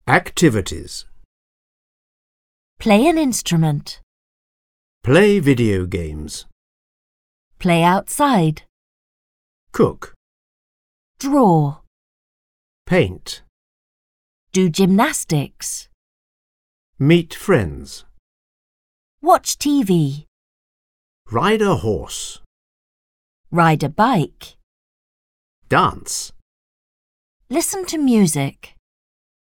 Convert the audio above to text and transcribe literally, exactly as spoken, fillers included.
Activities. Play an instrument. Play video games. Play outside. Cook. Draw. Paint. Do gymnastics. Meet friends. Watch T V. Ride a horse. Ride a bike. Dance. Listen to music.